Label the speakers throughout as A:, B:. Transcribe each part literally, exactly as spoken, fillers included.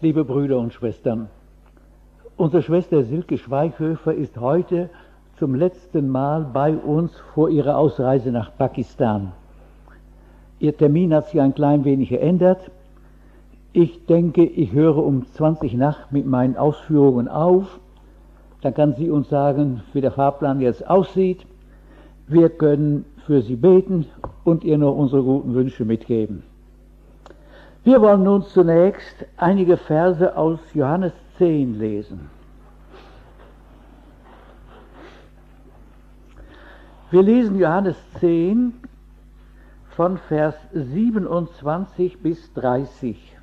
A: Liebe Brüder und Schwestern, unsere Schwester Silke Schweighöfer ist heute zum letzten Mal bei uns vor ihrer Ausreise nach Pakistan. Ihr Termin hat sich ein klein wenig geändert. Ich denke, ich höre um zwanzig nach mit meinen Ausführungen auf. Dann kann sie uns sagen, wie der Fahrplan jetzt aussieht. Wir können für sie beten und ihr noch unsere guten Wünsche mitgeben. Wir wollen nun zunächst einige Verse aus Johannes zehn lesen. Wir lesen Johannes zehn von Vers siebenundzwanzig bis dreißig.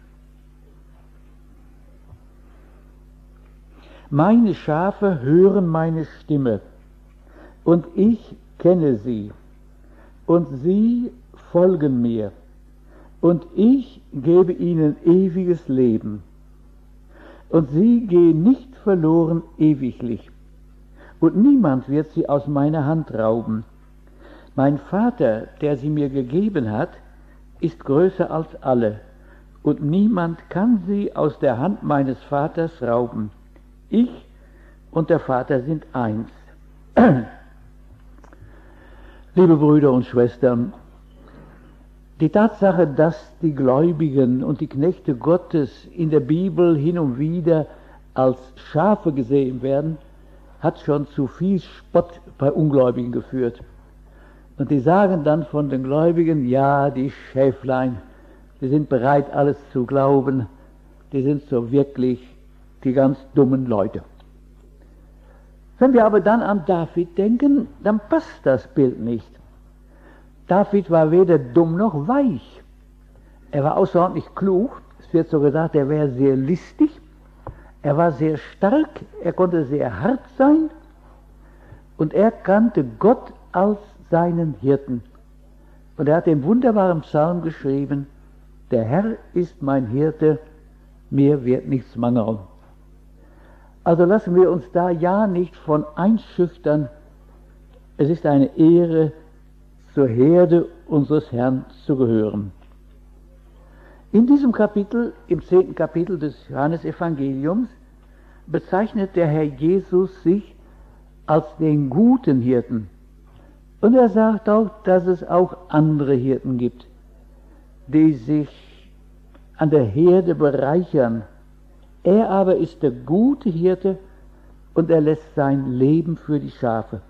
A: Meine Schafe hören meine Stimme, und ich kenne sie, und sie folgen mir, und ich gebe ihnen ewiges Leben, und sie gehen nicht verloren ewiglich, und niemand wird sie aus meiner Hand rauben. Mein Vater, der sie mir gegeben hat, ist größer als alle, und niemand kann sie aus der Hand meines Vaters rauben. Ich und der Vater sind eins. Liebe Brüder und Schwestern, die Tatsache, dass die Gläubigen und die Knechte Gottes in der Bibel hin und wieder als Schafe gesehen werden, hat schon zu viel Spott bei Ungläubigen geführt. Und die sagen dann von den Gläubigen, ja, die Schäflein, die sind bereit, alles zu glauben, die sind so wirklich die ganz dummen Leute. Wenn wir aber dann an David denken, dann passt das Bild nicht. David war weder dumm noch weich. Er war außerordentlich klug. Es wird so gesagt, er wäre sehr listig. Er war sehr stark. Er konnte sehr hart sein. Und er kannte Gott als seinen Hirten. Und er hat den wunderbaren Psalm geschrieben: Der Herr ist mein Hirte, mir wird nichts mangeln. Also lassen wir uns da ja nicht von einschüchtern. Es ist eine Ehre, zur Herde unseres Herrn zu gehören. In diesem Kapitel, im zehnten Kapitel des Johannesevangeliums, bezeichnet der Herr Jesus sich als den guten Hirten. Und er sagt auch, dass es auch andere Hirten gibt, die sich an der Herde bereichern. Er aber ist der gute Hirte und er lässt sein Leben für die Schafe.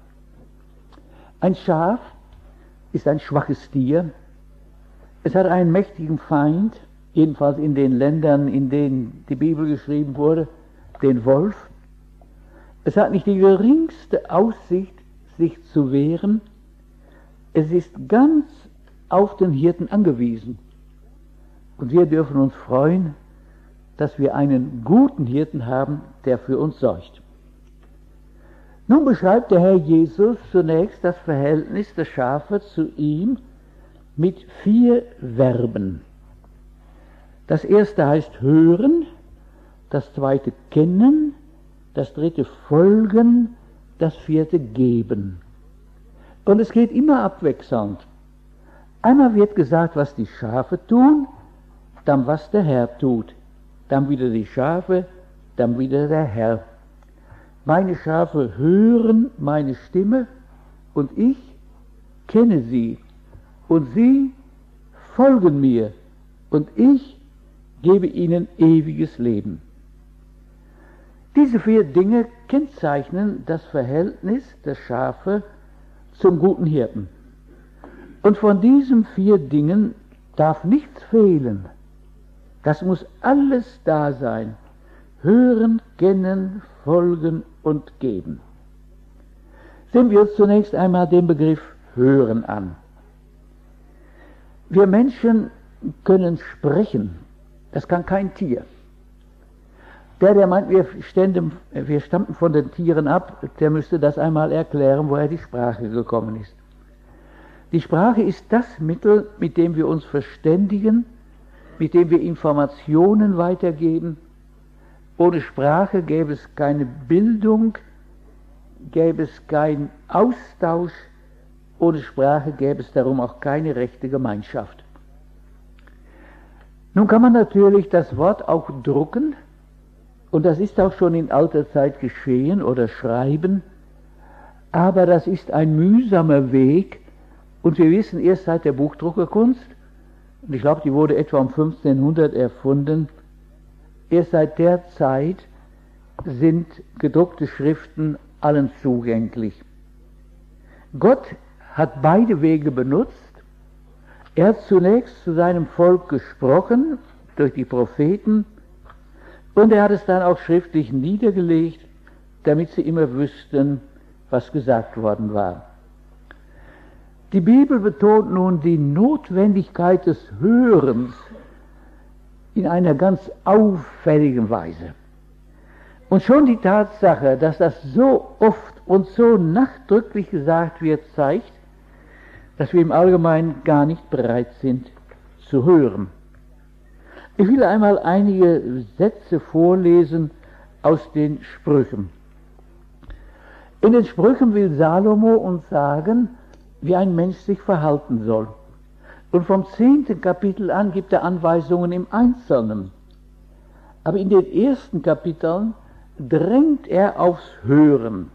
A: Ein Schaf ist ein schwaches Tier. Es hat einen mächtigen Feind, jedenfalls in den Ländern, in denen die Bibel geschrieben wurde, den Wolf. Es hat nicht die geringste Aussicht, sich zu wehren. Es ist ganz auf den Hirten angewiesen. Und wir dürfen uns freuen, dass wir einen guten Hirten haben, der für uns sorgt. Nun beschreibt der Herr Jesus zunächst das Verhältnis der Schafe zu ihm mit vier Verben. Das erste heißt hören, das zweite kennen, das dritte folgen, das vierte geben. Und es geht immer abwechselnd. Einmal wird gesagt, was die Schafe tun, dann was der Herr tut. Dann wieder die Schafe, dann wieder der Herr. Meine Schafe hören meine Stimme und ich kenne sie und sie folgen mir und ich gebe ihnen ewiges Leben. Diese vier Dinge kennzeichnen das Verhältnis der Schafe zum guten Hirten. Und von diesen vier Dingen darf nichts fehlen. Das muss alles da sein. Hören, kennen, folgen und geben. Sehen wir uns zunächst einmal den Begriff hören an. Wir Menschen können sprechen. Das kann kein Tier. Der, der meint, wir, ständen, wir stammten von den Tieren ab, der müsste das einmal erklären, woher die Sprache gekommen ist. Die Sprache ist das Mittel, mit dem wir uns verständigen, mit dem wir Informationen weitergeben. Ohne Sprache gäbe es keine Bildung, gäbe es keinen Austausch, ohne Sprache gäbe es darum auch keine rechte Gemeinschaft. Nun kann man natürlich das Wort auch drucken, und das ist auch schon in alter Zeit geschehen, oder schreiben, aber das ist ein mühsamer Weg, und wir wissen erst seit der Buchdruckerkunst, und ich glaube, die wurde etwa um fünfzehnhundert erfunden, erst seit der Zeit sind gedruckte Schriften allen zugänglich. Gott hat beide Wege benutzt. Er hat zunächst zu seinem Volk gesprochen durch die Propheten, und er hat es dann auch schriftlich niedergelegt, damit sie immer wüssten, was gesagt worden war. Die Bibel betont nun die Notwendigkeit des Hörens in einer ganz auffälligen Weise. Und schon die Tatsache, dass das so oft und so nachdrücklich gesagt wird, zeigt, dass wir im Allgemeinen gar nicht bereit sind zu hören. Ich will einmal einige Sätze vorlesen aus den Sprüchen. In den Sprüchen will Salomo uns sagen, wie ein Mensch sich verhalten soll. Und vom zehnten Kapitel an gibt er Anweisungen im Einzelnen. Aber in den ersten Kapiteln drängt er aufs Hören.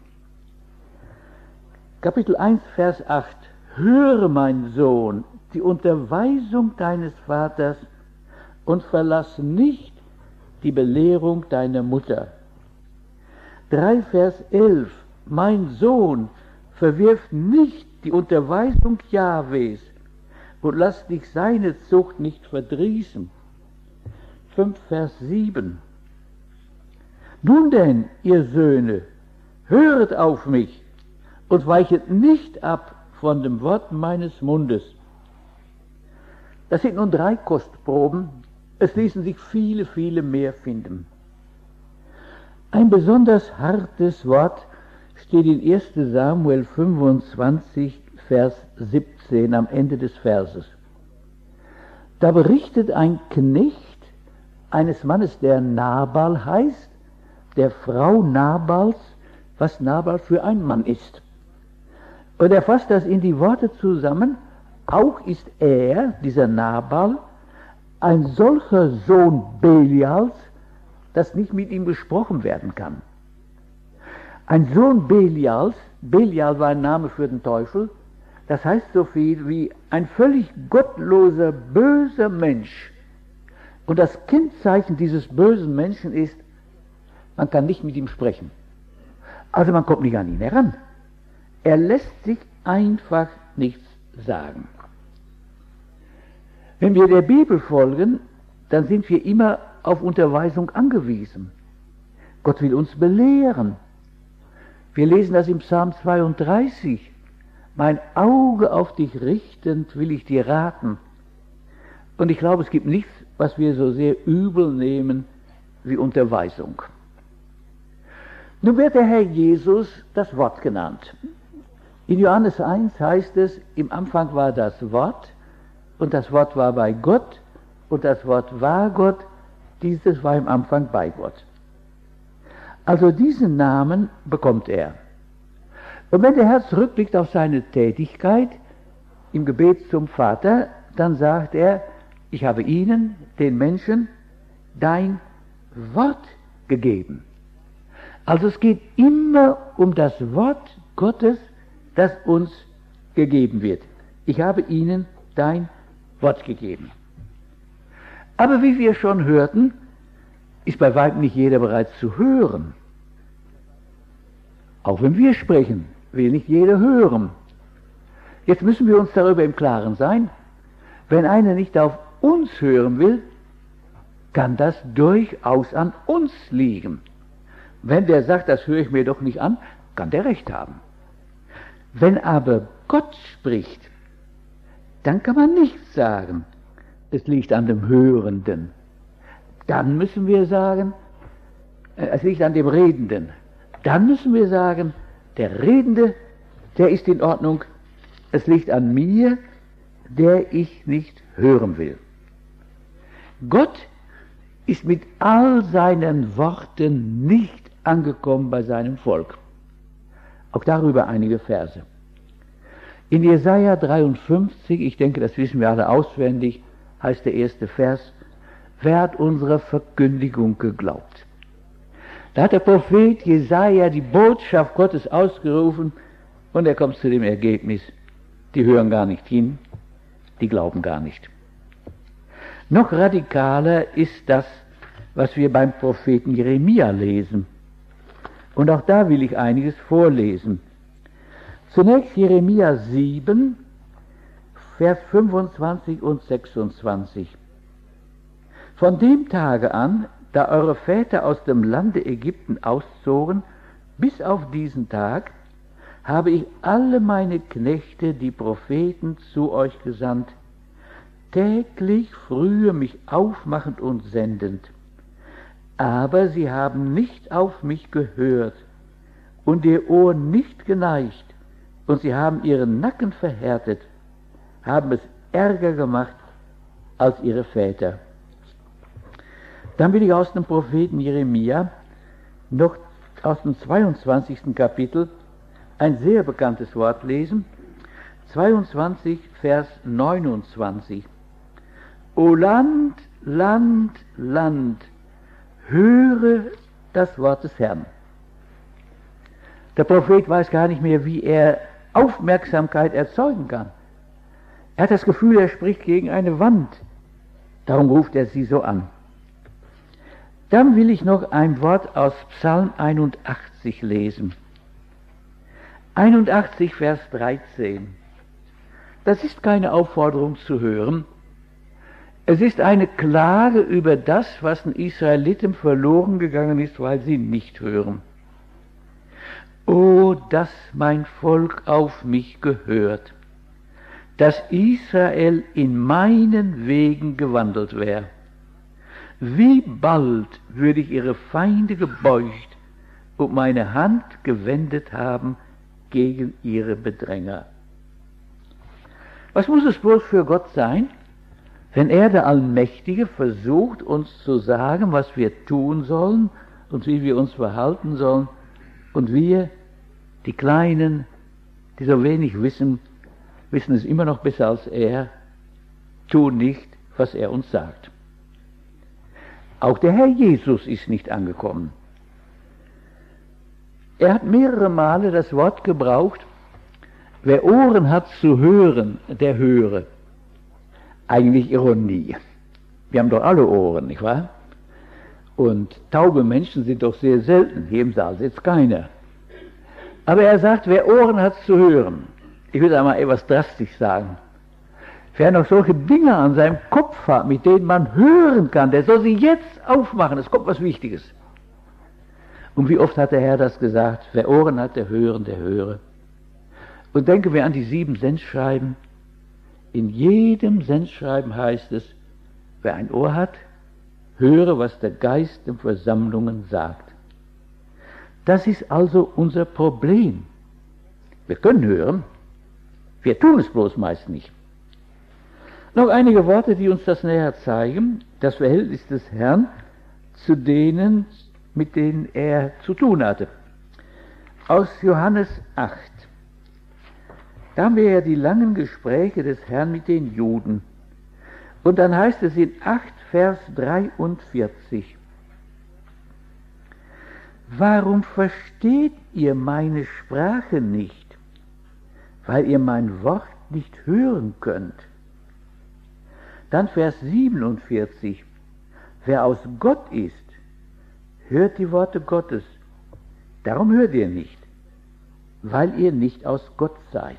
A: Kapitel eins, Vers acht. Höre, mein Sohn, die Unterweisung deines Vaters und verlass nicht die Belehrung deiner Mutter. drei, Vers elf. Mein Sohn, verwirf nicht die Unterweisung Jahwes und lass dich seine Zucht nicht verdrießen. fünf, Vers sieben. Nun denn, ihr Söhne, höret auf mich und weichet nicht ab von dem Wort meines Mundes. Das sind nun drei Kostproben, es ließen sich viele, viele mehr finden. Ein besonders hartes Wort steht in erster Samuel fünfundzwanzig, Vers siebzehn am Ende des Verses. Da berichtet ein Knecht eines Mannes, der Nabal heißt, der Frau Nabals, was Nabal für ein Mann ist. Und er fasst das in die Worte zusammen, auch ist er, dieser Nabal, ein solcher Sohn Belials, dass nicht mit ihm gesprochen werden kann. Ein Sohn Belials, Belial war ein Name für den Teufel, das heißt so viel wie ein völlig gottloser, böser Mensch. Und das Kennzeichen dieses bösen Menschen ist, man kann nicht mit ihm sprechen. Also man kommt nicht an ihn heran. Er lässt sich einfach nichts sagen. Wenn wir der Bibel folgen, dann sind wir immer auf Unterweisung angewiesen. Gott will uns belehren. Wir lesen das im Psalm zweiunddreißig. Mein Auge auf dich richtend will ich dir raten. Und ich glaube, es gibt nichts, was wir so sehr übel nehmen wie Unterweisung. Nun wird der Herr Jesus das Wort genannt. In Johannes eins heißt es, im Anfang war das Wort, und das Wort war bei Gott, und das Wort war Gott, dieses war im Anfang bei Gott. Also diesen Namen bekommt er. Und wenn der Herr zurückblickt auf seine Tätigkeit im Gebet zum Vater, dann sagt er, ich habe ihnen, den Menschen, dein Wort gegeben. Also es geht immer um das Wort Gottes, das uns gegeben wird. Ich habe ihnen dein Wort gegeben. Aber wie wir schon hörten, ist bei weitem nicht jeder bereit zu hören. Auch wenn wir sprechen, will nicht jeder hören. Jetzt müssen wir uns darüber im Klaren sein, wenn einer nicht auf uns hören will, kann das durchaus an uns liegen. Wenn der sagt, das höre ich mir doch nicht an, kann der recht haben. Wenn aber Gott spricht, dann kann man nicht sagen, es liegt an dem Hörenden. Dann müssen wir sagen, es liegt an dem Redenden. Dann müssen wir sagen, der Redende, der ist in Ordnung, es liegt an mir, der ich nicht hören will. Gott ist mit all seinen Worten nicht angekommen bei seinem Volk. Auch darüber einige Verse. In Jesaja dreiundfünfzig, ich denke, das wissen wir alle auswendig, heißt der erste Vers, wer hat unserer Verkündigung geglaubt? Da hat der Prophet Jesaja die Botschaft Gottes ausgerufen und er kommt zu dem Ergebnis, die hören gar nicht hin, die glauben gar nicht. Noch radikaler ist das, was wir beim Propheten Jeremia lesen. Und auch da will ich einiges vorlesen. Zunächst Jeremia sieben, Vers fünfundzwanzig und sechsundzwanzig. Von dem Tage an, da eure Väter aus dem Lande Ägypten auszogen, bis auf diesen Tag, habe ich alle meine Knechte, die Propheten, zu euch gesandt, täglich frühe mich aufmachend und sendend. Aber sie haben nicht auf mich gehört und ihr Ohr nicht geneigt, und sie haben ihren Nacken verhärtet, haben es ärger gemacht als ihre Väter. Dann will ich aus dem Propheten Jeremia noch aus dem zweiundzwanzigsten Kapitel ein sehr bekanntes Wort lesen. zweiundzwanzig, Vers neunundzwanzig. O Land, Land, Land, höre das Wort des Herrn. Der Prophet weiß gar nicht mehr, wie er Aufmerksamkeit erzeugen kann. Er hat das Gefühl, er spricht gegen eine Wand. Darum ruft er sie so an. Dann will ich noch ein Wort aus Psalm einundachtzig lesen. einundachtzig, Vers dreizehn. Das ist keine Aufforderung zu hören. Es ist eine Klage über das, was den Israeliten verloren gegangen ist, weil sie nicht hören. O, dass mein Volk auf mich gehört, dass Israel in meinen Wegen gewandelt wäre. Wie bald würde ich ihre Feinde gebeugt und meine Hand gewendet haben gegen ihre Bedränger. Was muss es bloß für Gott sein, wenn er, der Allmächtige, versucht, uns zu sagen, was wir tun sollen und wie wir uns verhalten sollen, und wir, die Kleinen, die so wenig wissen, wissen es immer noch besser als er, tun nicht, was er uns sagt. Auch der Herr Jesus ist nicht angekommen. Er hat mehrere Male das Wort gebraucht, wer Ohren hat zu hören, der höre. Eigentlich Ironie. Wir haben doch alle Ohren, nicht wahr? Und taube Menschen sind doch sehr selten. Hier im Saal sitzt keiner. Aber er sagt, wer Ohren hat zu hören, ich will einmal etwas drastisch sagen, wer noch solche Dinge an seinem Kopf hat, mit denen man hören kann, der soll sie jetzt aufmachen, es kommt was Wichtiges. Und wie oft hat der Herr das gesagt, wer Ohren hat, der hören, der höre. Und denken wir an die sieben Sendschreiben. In jedem Sendschreiben heißt es, wer ein Ohr hat, höre, was der Geist den Versammlungen sagt. Das ist also unser Problem. Wir können hören, wir tun es bloß meist nicht. Noch einige Worte, die uns das näher zeigen, das Verhältnis des Herrn zu denen, mit denen er zu tun hatte. Aus Johannes acht. Da haben wir ja die langen Gespräche des Herrn mit den Juden. Und dann heißt es in acht, Vers dreiundvierzig. Warum versteht ihr meine Sprache nicht? Weil ihr mein Wort nicht hören könnt. Dann Vers siebenundvierzig. Wer aus Gott ist, hört die Worte Gottes. Darum hört ihr nicht, weil ihr nicht aus Gott seid.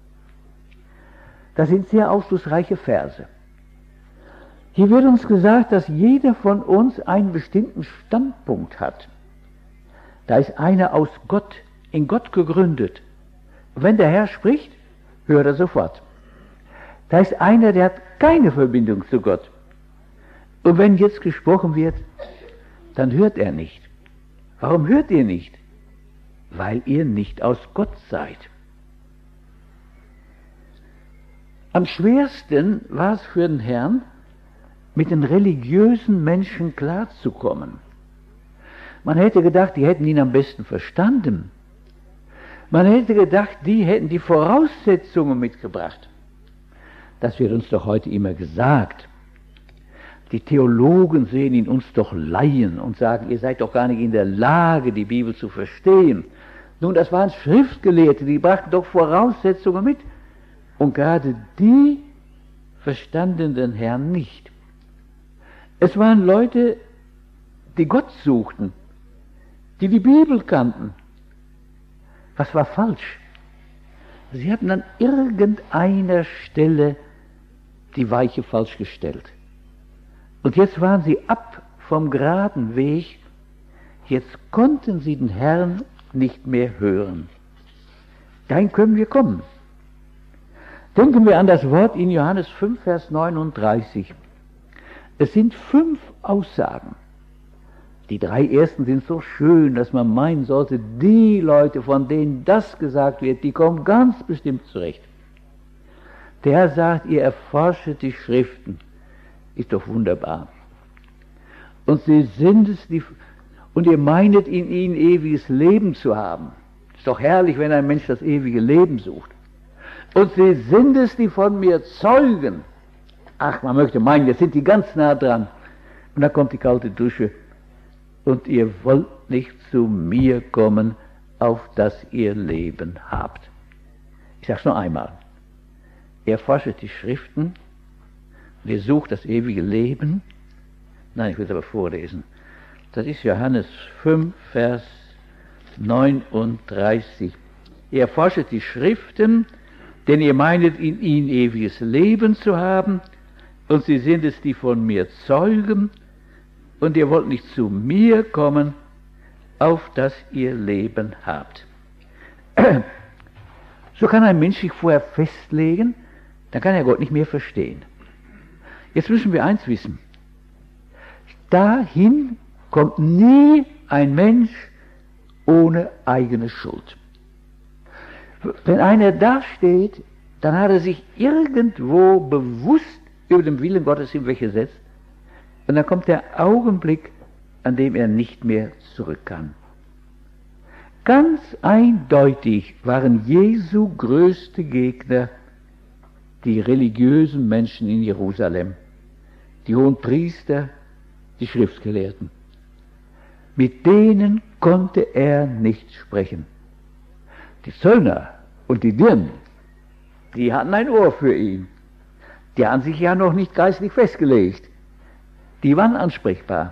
A: Das sind sehr aufschlussreiche Verse. Hier wird uns gesagt, dass jeder von uns einen bestimmten Standpunkt hat. Da ist einer aus Gott, in Gott gegründet. Und wenn der Herr spricht, hört er sofort. Da ist einer, der hat keine Verbindung zu Gott. Und wenn jetzt gesprochen wird, dann hört er nicht. Warum hört ihr nicht? Weil ihr nicht aus Gott seid. Am schwersten war es für den Herrn, mit den religiösen Menschen klarzukommen. Man hätte gedacht, die hätten ihn am besten verstanden. Man hätte gedacht, die hätten die Voraussetzungen mitgebracht. Das wird uns doch heute immer gesagt. Die Theologen sehen in uns doch Laien und sagen, ihr seid doch gar nicht in der Lage, die Bibel zu verstehen. Nun, das waren Schriftgelehrte, die brachten doch Voraussetzungen mit. Und gerade die verstanden den Herrn nicht. Es waren Leute, die Gott suchten, die die Bibel kannten. Was war falsch? Sie hatten an irgendeiner Stelle die Weiche falsch gestellt. Und jetzt waren sie ab vom geraden Weg, jetzt konnten sie den Herrn nicht mehr hören. Dahin können wir kommen. Denken wir an das Wort in Johannes fünf, Vers neununddreißig. Es sind fünf Aussagen. Die drei ersten sind so schön, dass man meinen sollte, die Leute, von denen das gesagt wird, die kommen ganz bestimmt zurecht. Der Herr sagt, ihr erforschet die Schriften. Ist doch wunderbar. Und sie sind es, die, und ihr meinet in ihnen ewiges Leben zu haben. Ist doch herrlich, wenn ein Mensch das ewige Leben sucht. Und sie sind es, die von mir zeugen. Ach, man möchte meinen, jetzt sind die ganz nah dran. Und dann kommt die kalte Dusche. Und ihr wollt nicht zu mir kommen, auf dass ihr Leben habt. Ich sage es nur einmal. Ihr erforscht die Schriften, und ihr sucht das ewige Leben. Nein, ich will es aber vorlesen. Das ist Johannes fünf, Vers neununddreißig. Ihr erforscht die Schriften, denn ihr meinet in ihnen ewiges Leben zu haben, und sie sind es, die von mir zeugen, und ihr wollt nicht zu mir kommen, auf dass ihr Leben habt. So kann ein Mensch sich vorher festlegen, dann kann er Gott nicht mehr verstehen. Jetzt müssen wir eins wissen. Dahin kommt nie ein Mensch ohne eigene Schuld. Wenn einer da steht, dann hat er sich irgendwo bewusst über den Willen Gottes hinweggesetzt. Und dann kommt der Augenblick, an dem er nicht mehr zurück kann. Ganz eindeutig waren Jesu größte Gegner die religiösen Menschen in Jerusalem, die Hohenpriester, die Schriftgelehrten. Mit denen konnte er nicht sprechen. Die Zöllner und die Dirnen, die hatten ein Ohr für ihn. Die haben sich ja noch nicht geistlich festgelegt. Die waren ansprechbar.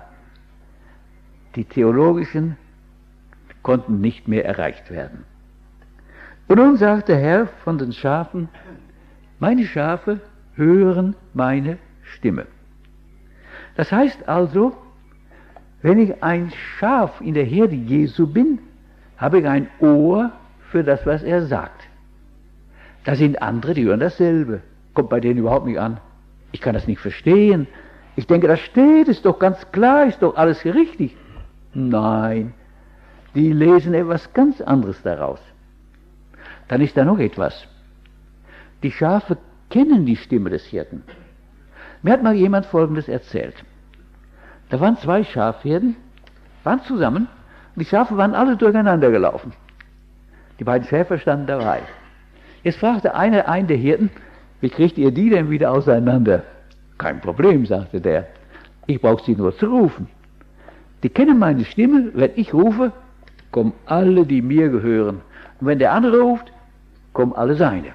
A: Die theologischen konnten nicht mehr erreicht werden. Und nun sagt der Herr von den Schafen, meine Schafe hören meine Stimme. Das heißt also, wenn ich ein Schaf in der Herde Jesu bin, habe ich ein Ohr für das, was er sagt. Da sind andere, die hören dasselbe. Kommt bei denen überhaupt nicht an. Ich kann das nicht verstehen. Ich denke, da steht es doch ganz klar, ist doch alles richtig. Nein, die lesen etwas ganz anderes daraus. Dann ist da noch etwas. Die Schafe kennen die Stimme des Hirten. Mir hat mal jemand Folgendes erzählt. Da waren zwei Schafherden, waren zusammen, und die Schafe waren alle durcheinander gelaufen. Die beiden Schäfer standen dabei. Jetzt fragte einer einen der Hirten, wie kriegt ihr die denn wieder auseinander? Kein Problem, sagte der. Ich brauche sie nur zu rufen. Die kennen meine Stimme, wenn ich rufe, kommen alle, die mir gehören. Und wenn der andere ruft, kommen alle seine.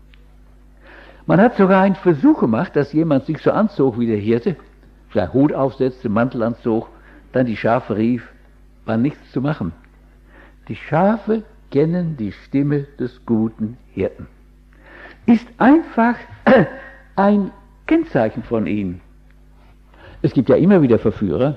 A: Man hat sogar einen Versuch gemacht, dass jemand sich so anzog wie der Hirte, vielleicht Hut aufsetzte, Mantel anzog, dann die Schafe rief, war nichts zu machen. Die Schafe kennen die Stimme des guten Hirten. Ist einfach ein Kennzeichen von ihnen. Es gibt ja immer wieder Verführer.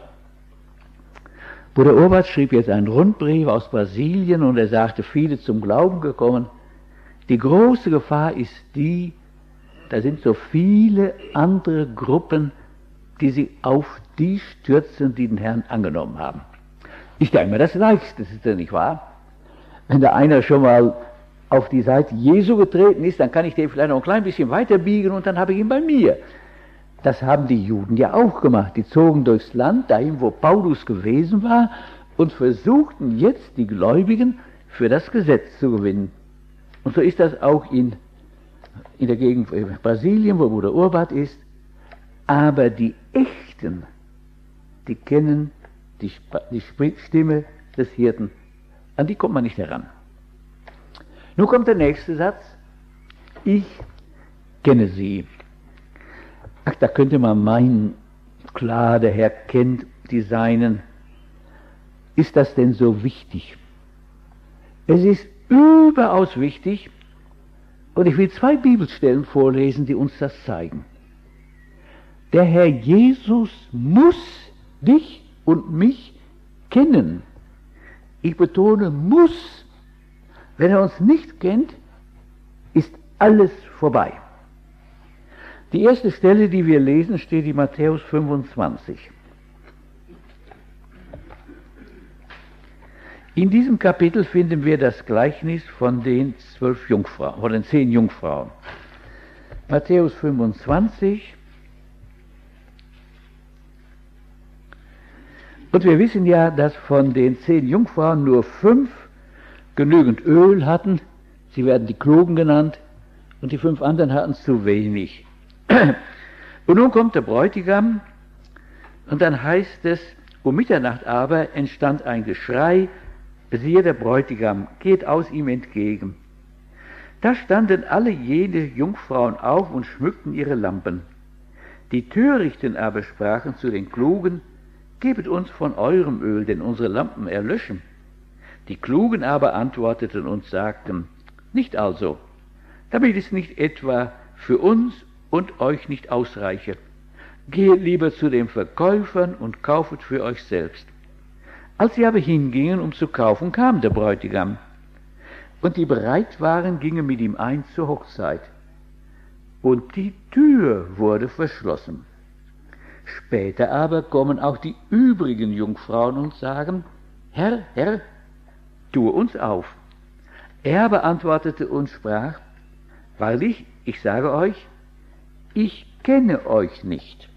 A: Bruder Urwald schrieb jetzt einen Rundbrief aus Brasilien und er sagte, viele zum Glauben gekommen. Die große Gefahr ist die, da sind so viele andere Gruppen, die sich auf die stürzen, die den Herrn angenommen haben. Ich denke mir, das Leichteste ist ja nicht wahr. Wenn da einer schon mal auf die Seite Jesu getreten ist, dann kann ich den vielleicht noch ein klein bisschen weiter biegen und dann habe ich ihn bei mir. Das haben die Juden ja auch gemacht. Die zogen durchs Land, dahin wo Paulus gewesen war, und versuchten jetzt die Gläubigen für das Gesetz zu gewinnen. Und so ist das auch in, in der Gegend Brasilien, wo Bruder Urbat ist. Aber die Echten, die kennen die, die Stimme des Hirten. An die kommt man nicht heran. Nun kommt der nächste Satz. Ich kenne sie. Ach, da könnte man meinen, klar, der Herr kennt die Seinen. Ist das denn so wichtig? Es ist überaus wichtig, und ich will zwei Bibelstellen vorlesen, die uns das zeigen. Der Herr Jesus muss dich und mich kennen. Ich betone, muss. Wenn er uns nicht kennt, ist alles vorbei. Die erste Stelle, die wir lesen, steht in Matthäus fünfundzwanzig. In diesem Kapitel finden wir das Gleichnis von den zwölf Jungfrauen, von den zehn Jungfrauen. Matthäus fünfundzwanzig. Und wir wissen ja, dass von den zehn Jungfrauen nur fünf genügend Öl hatten. Sie werden die Klugen genannt. Und die fünf anderen hatten zu wenig. Und nun kommt der Bräutigam. Und dann heißt es, um Mitternacht aber entstand ein Geschrei. Siehe, der Bräutigam geht aus ihm entgegen. Da standen alle jene Jungfrauen auf und schmückten ihre Lampen. Die Törichten aber sprachen zu den Klugen, gebet uns von eurem Öl, denn unsere Lampen erlöschen. Die Klugen aber antworteten und sagten, nicht also, damit es nicht etwa für uns und euch nicht ausreiche. Geht lieber zu den Verkäufern und kaufet für euch selbst. Als sie aber hingingen, um zu kaufen, kam der Bräutigam. Und die bereit waren, gingen mit ihm ein zur Hochzeit. Und die Tür wurde verschlossen. Später aber kommen auch die übrigen Jungfrauen und sagen, Herr, Herr, tue uns auf. Er aber antwortete und sprach, wahrlich, ich sage euch, ich kenne euch nicht.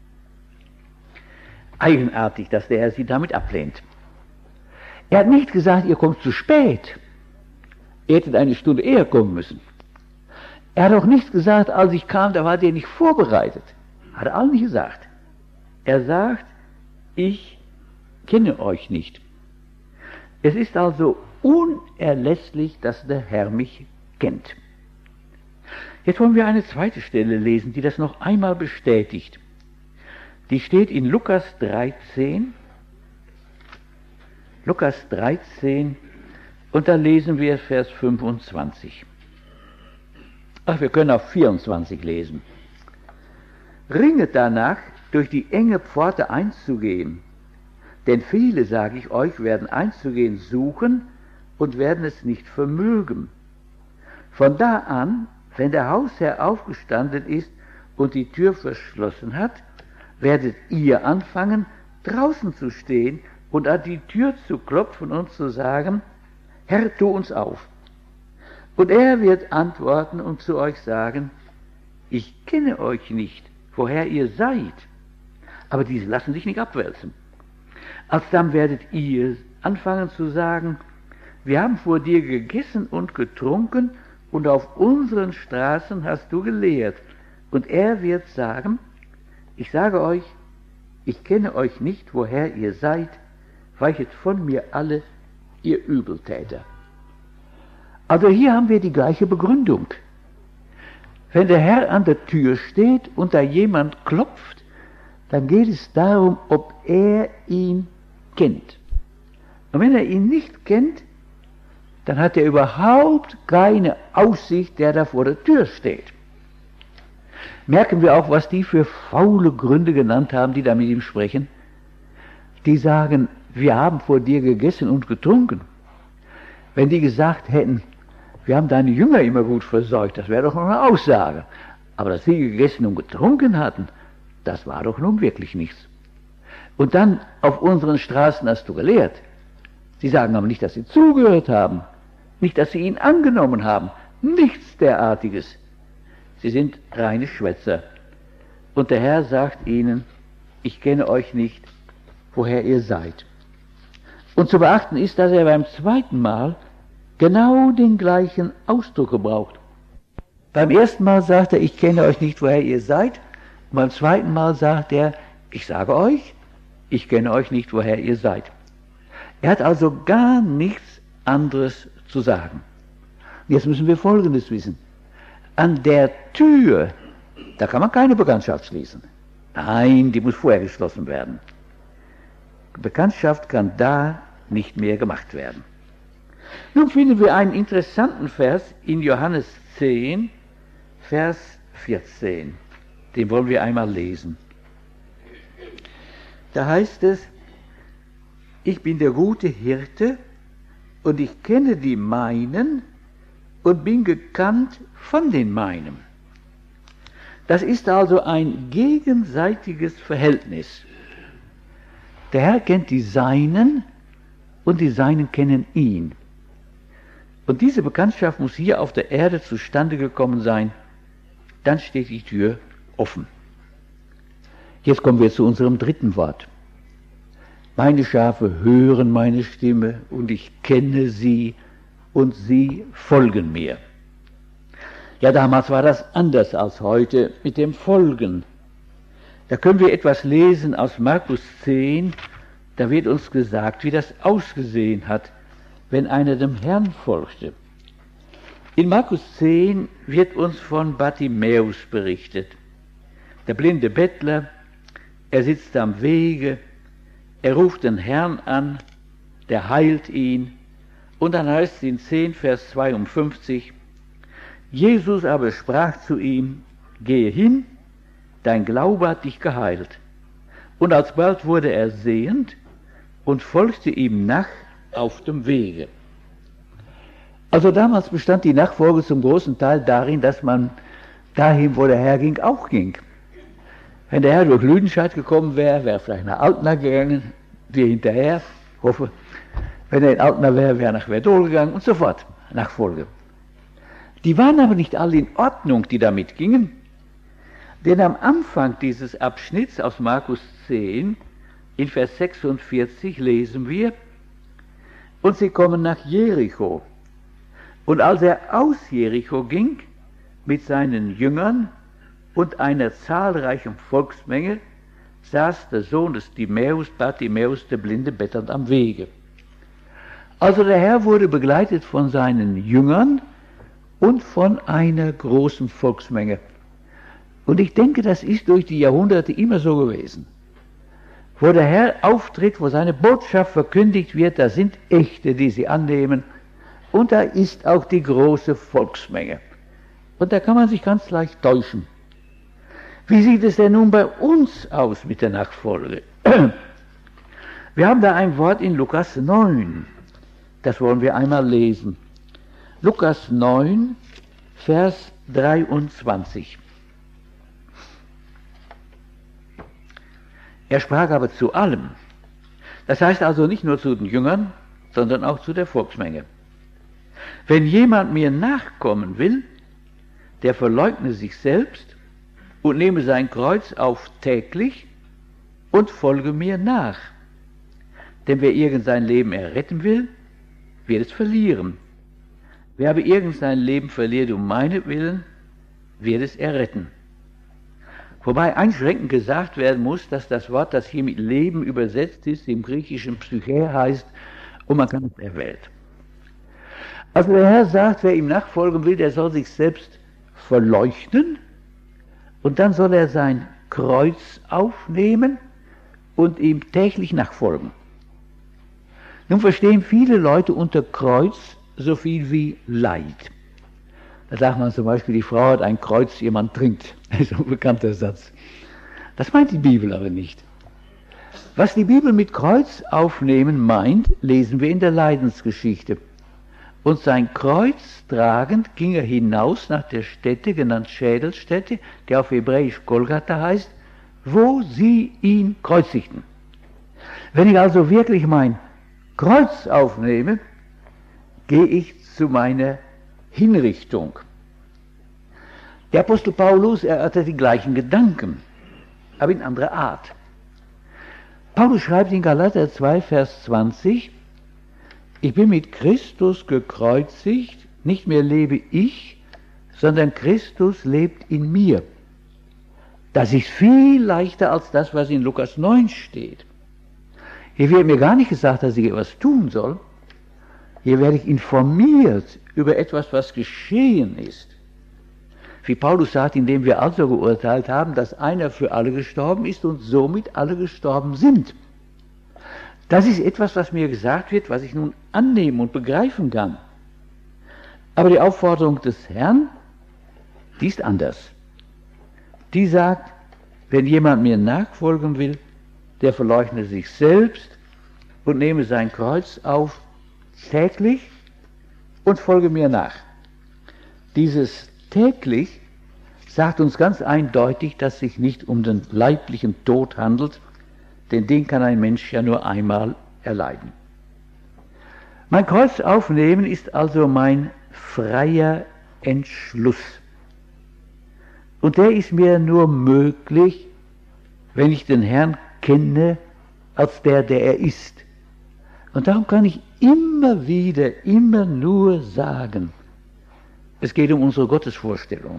A: Eigenartig, dass der Herr sie damit ablehnt. Er hat nicht gesagt, ihr kommt zu spät. Ihr hättet eine Stunde eher kommen müssen. Er hat auch nicht gesagt, als ich kam, da wart ihr nicht vorbereitet. Hat er auch nicht gesagt. Er sagt, ich kenne euch nicht. Es ist also unerlässlich, dass der Herr mich kennt. Jetzt wollen wir eine zweite Stelle lesen, die das noch einmal bestätigt. Die steht in Lukas dreizehn. Lukas dreizehn, und da lesen wir Vers fünfundzwanzig. Ach, wir können auch vierundzwanzig lesen. Ringet danach, durch die enge Pforte einzugehen, denn viele, sage ich euch, werden einzugehen suchen und werden es nicht vermögen. Von da an, wenn der Hausherr aufgestanden ist und die Tür verschlossen hat, werdet ihr anfangen, draußen zu stehen und an die Tür zu klopfen und zu sagen, Herr, tu uns auf. Und er wird antworten und zu euch sagen, ich kenne euch nicht, woher ihr seid. Aber diese lassen sich nicht abwälzen. Alsdann werdet ihr anfangen zu sagen, wir haben vor dir gegessen und getrunken und auf unseren Straßen hast du gelehrt. Und er wird sagen, ich sage euch, ich kenne euch nicht, woher ihr seid, weichet von mir alle, ihr Übeltäter. Also hier haben wir die gleiche Begründung. Wenn der Herr an der Tür steht und da jemand klopft, dann geht es darum, ob er ihn kennt. Und wenn er ihn nicht kennt, dann hat er überhaupt keine Aussicht, der da vor der Tür steht. Merken wir auch, was die für faule Gründe genannt haben, die da mit ihm sprechen. Die sagen, wir haben vor dir gegessen und getrunken. Wenn die gesagt hätten, wir haben deine Jünger immer gut versorgt, das wäre doch noch eine Aussage. Aber dass sie gegessen und getrunken hatten, das war doch nun wirklich nichts. Und dann, auf unseren Straßen hast du gelehrt. Sie sagen aber nicht, dass sie zugehört haben, nicht, dass sie ihn angenommen haben, nichts derartiges. Sie sind reine Schwätzer. Und der Herr sagt ihnen, ich kenne euch nicht, woher ihr seid. Und zu beachten ist, dass er beim zweiten Mal genau den gleichen Ausdruck gebraucht. Beim ersten Mal sagt er, ich kenne euch nicht, woher ihr seid. Und beim zweiten Mal sagt er, ich sage euch, ich kenne euch nicht, woher ihr seid. Er hat also gar nichts anderes zu sagen. Jetzt müssen wir Folgendes wissen. An der Tür, da kann man keine Bekanntschaft schließen. Nein, die muss vorher geschlossen werden. Bekanntschaft kann da nicht mehr gemacht werden. Nun finden wir einen interessanten Vers in Johannes zehn, Vers vierzehn. Den wollen wir einmal lesen. Da heißt es, ich bin der gute Hirte und ich kenne die meinen und bin gekannt von den meinen. Das ist also ein gegenseitiges Verhältnis. Der Herr kennt die Seinen und die Seinen kennen ihn. Und diese Bekanntschaft muss hier auf der Erde zustande gekommen sein. Dann steht die Tür offen. Jetzt kommen wir zu unserem dritten Wort. Meine Schafe hören meine Stimme und ich kenne sie und sie folgen mir. Ja, damals war das anders als heute mit dem Folgen. Da können wir etwas lesen aus Markus zehn, da wird uns gesagt, wie das ausgesehen hat, wenn einer dem Herrn folgte. In Markus zehn wird uns von Bartimäus berichtet. Der blinde Bettler, er sitzt am Wege, er ruft den Herrn an, der heilt ihn, und dann heißt es in zehn, Vers zweiundfünfzig, Jesus aber sprach zu ihm, gehe hin, dein Glaube hat dich geheilt. Und alsbald wurde er sehend und folgte ihm nach auf dem Wege. Also damals bestand die Nachfolge zum großen Teil darin, dass man dahin, wo der Herr ging, auch ging. Wenn der Herr durch Lüdenscheid gekommen wäre, wäre er vielleicht nach Altena gegangen, wir hinterher, hoffe. Wenn er in Altena wäre, wäre er nach Verdol gegangen und so fort, Nachfolge. Die waren aber nicht alle in Ordnung, die damit gingen, denn am Anfang dieses Abschnitts aus Markus zehn, in Vers sechsundvierzig lesen wir, und sie kommen nach Jericho. Und als er aus Jericho ging, mit seinen Jüngern und einer zahlreichen Volksmenge, saß der Sohn des Timäus, Bartimäus, der blinde, bettelnd am Wege. Also der Herr wurde begleitet von seinen Jüngern und von einer großen Volksmenge. Und ich denke, das ist durch die Jahrhunderte immer so gewesen. Wo der Herr auftritt, wo seine Botschaft verkündigt wird, da sind Echte, die sie annehmen. Und da ist auch die große Volksmenge. Und da kann man sich ganz leicht täuschen. Wie sieht es denn nun bei uns aus mit der Nachfolge? Wir haben da ein Wort in Lukas neun. Das wollen wir einmal lesen. Lukas neun, Vers dreiundzwanzig. Er sprach aber zu allem. Das heißt also nicht nur zu den Jüngern, sondern auch zu der Volksmenge. Wenn jemand mir nachkommen will, der verleugne sich selbst und nehme sein Kreuz auf täglich und folge mir nach. Denn wer irgend sein Leben erretten will, wird es verlieren. Wer aber irgend sein Leben verliert um meinetwillen, wird es erretten. Wobei einschränkend gesagt werden muss, dass das Wort, das hier mit Leben übersetzt ist, im griechischen Psyche heißt, und man kann es erwählt. Also der Herr sagt, wer ihm nachfolgen will, der soll sich selbst verleuchten und dann soll er sein Kreuz aufnehmen und ihm täglich nachfolgen. Nun verstehen viele Leute unter Kreuz so viel wie Leid. Da sagt man zum Beispiel, die Frau hat ein Kreuz, jemand trinkt. Das ist ein bekannter Satz. Das meint die Bibel aber nicht. Was die Bibel mit Kreuz aufnehmen meint, lesen wir in der Leidensgeschichte. Und sein Kreuz tragend ging er hinaus nach der Stätte, genannt Schädelstätte, die auf Hebräisch Golgatha heißt, wo sie ihn kreuzigten. Wenn ich also wirklich mein Kreuz aufnehme, gehe ich zu meiner Hinrichtung. Der Apostel Paulus, er hatte die gleichen Gedanken, aber in anderer Art. Paulus schreibt in Galater zwei, Vers zwanzig, ich bin mit Christus gekreuzigt, nicht mehr lebe ich, sondern Christus lebt in mir. Das ist viel leichter als das, was in Lukas neun steht. Hier wird mir gar nicht gesagt, dass ich etwas tun soll. Hier werde ich informiert über etwas, was geschehen ist. Wie Paulus sagt, indem wir also geurteilt haben, dass einer für alle gestorben ist und somit alle gestorben sind. Das ist etwas, was mir gesagt wird, was ich nun annehmen und begreifen kann. Aber die Aufforderung des Herrn, die ist anders. Die sagt, wenn jemand mir nachfolgen will, der verleugne sich selbst und nehme sein Kreuz auf täglich und folge mir nach. Dieses täglich sagt uns ganz eindeutig, dass es sich nicht um den leiblichen Tod handelt, denn den kann ein Mensch ja nur einmal erleiden. Mein Kreuz aufnehmen ist also mein freier Entschluss. Und der ist mir nur möglich, wenn ich den Herrn kenne als der, der er ist. Und darum kann ich immer wieder, immer nur sagen, es geht um unsere Gottesvorstellung.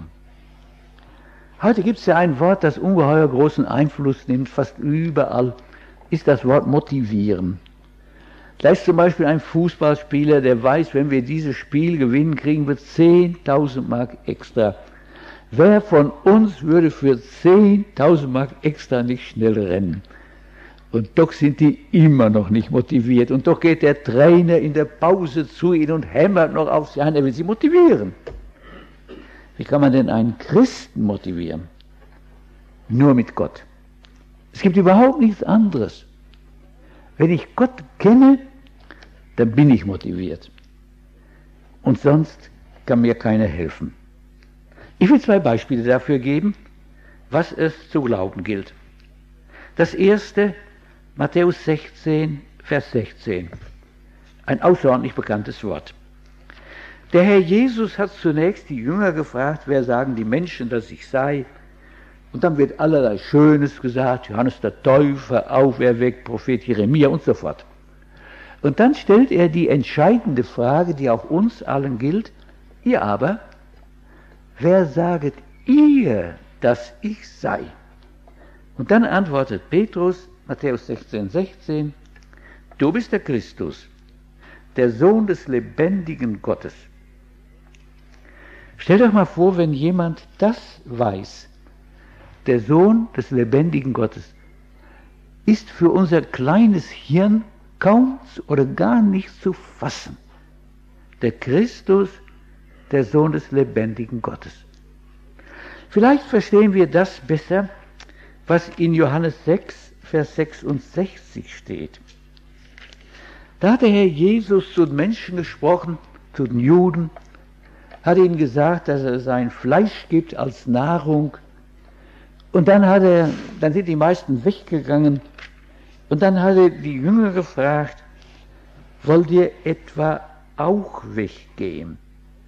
A: Heute gibt es ja ein Wort, das ungeheuer großen Einfluss nimmt, fast überall, ist das Wort motivieren. Da ist zum Beispiel ein Fußballspieler, der weiß, wenn wir dieses Spiel gewinnen, kriegen wir zehntausend Mark extra. Wer von uns würde für zehntausend Mark extra nicht schnell rennen? Und doch sind die immer noch nicht motiviert. Und doch geht der Trainer in der Pause zu ihnen und hämmert noch auf sie ein, er will sie motivieren. Wie kann man denn einen Christen motivieren? Nur mit Gott. Es gibt überhaupt nichts anderes. Wenn ich Gott kenne, dann bin ich motiviert. Und sonst kann mir keiner helfen. Ich will zwei Beispiele dafür geben, was es zu glauben gilt. Das erste, Matthäus sechzehn, Vers sechzehn. Ein außerordentlich bekanntes Wort. Der Herr Jesus hat zunächst die Jünger gefragt, wer sagen die Menschen, dass ich sei? Und dann wird allerlei Schönes gesagt, Johannes der Täufer, auferweckt, Prophet Jeremia und so fort. Und dann stellt er die entscheidende Frage, die auch uns allen gilt, ihr aber, wer saget ihr, dass ich sei? Und dann antwortet Petrus, Matthäus sechzehn, sechzehn, du bist der Christus, der Sohn des lebendigen Gottes. Stellt euch mal vor, wenn jemand das weiß, der Sohn des lebendigen Gottes, ist für unser kleines Hirn kaum oder gar nicht zu fassen. Der Christus, der Sohn des lebendigen Gottes. Vielleicht verstehen wir das besser, was in Johannes sechs, Vers sechsundsechzig steht. Da hat der Herr Jesus zu den Menschen gesprochen, zu den Juden, hat ihnen gesagt, dass er sein Fleisch gibt als Nahrung. Und dann, hat er, dann sind die meisten weggegangen. Und dann hat er die Jünger gefragt, wollt ihr etwa auch weggehen?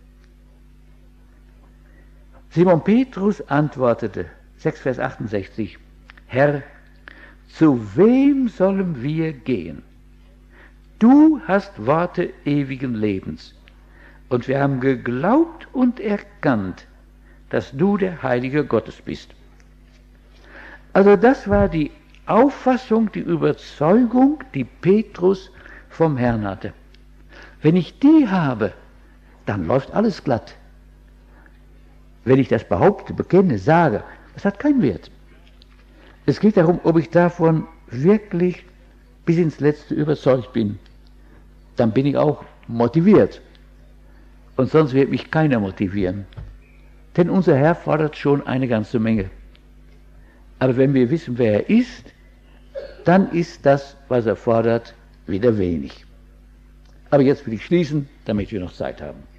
A: Simon Petrus antwortete, sechs Vers achtundsechzig, Herr, zu wem sollen wir gehen? Du hast Worte ewigen Lebens. Und wir haben geglaubt und erkannt, dass du der Heilige Gottes bist. Also das war die Auffassung, die Überzeugung, die Petrus vom Herrn hatte. Wenn ich die habe, dann läuft alles glatt. Wenn ich das behaupte, bekenne, sage, das hat keinen Wert. Es geht darum, ob ich davon wirklich bis ins Letzte überzeugt bin. Dann bin ich auch motiviert. Und sonst wird mich keiner motivieren. Denn unser Herr fordert schon eine ganze Menge. Aber wenn wir wissen, wer er ist, dann ist das, was er fordert, wieder wenig. Aber jetzt will ich schließen, damit wir noch Zeit haben.